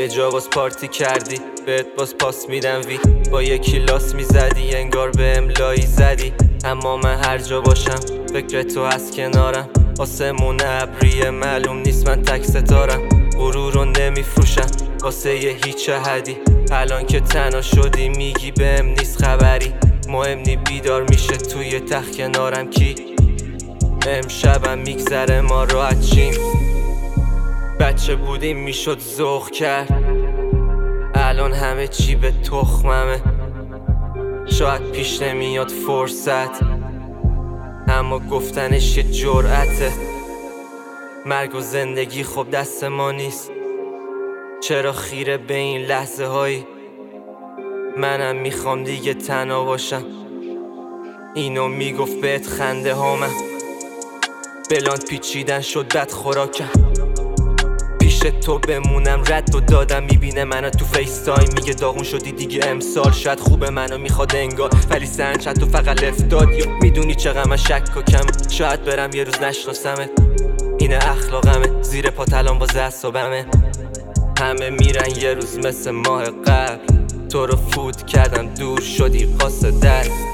یه جا باز پارتی کردی بهت باز پاس میدم وی با یکی لاس میزدی انگار به املایی زدی. اما من هر جا باشم فکر تو از کنارم. آسمون ابری معلوم نیست من تک ستارم. غرور رو نمیفروشم واسه یه هیچ حدی. الان که تنها شدی میگی بهم نیست خبری. مهم نی بیدار میشه توی تخت کنارم کی. امشبم میگذره ما راحت چیم. بچه بودیم میشد ذوق کرد. الان همه چی به تخممه. شاید پیش نمیاد فرصت اما گفتنش یه جرأته. مرگ و زندگی خب دست ما نیست. چرا خیره به این لحظه هایی. منم میخوام دیگه تنها باشم. اینو میگفت بهت خنده هامم. بلان پیچیدن شد بد خوراکم. پیش تو بمونم رد و دادم میبینه منو تو فیس تایم. میگه داغون شدی دیگه امسال. شاید خوبه منو میخواد انگار ولی سنچت تو فقط افتاد. یا میدونی چقدر من شک و کمه. شاید برم یه روز نشناسمه. اینه اخلاقمه زیر پات الان باز اعصابمه. همه میرن یه روز مثل ماه قبل. تو رو فوت کردم دور شدی قاصدت.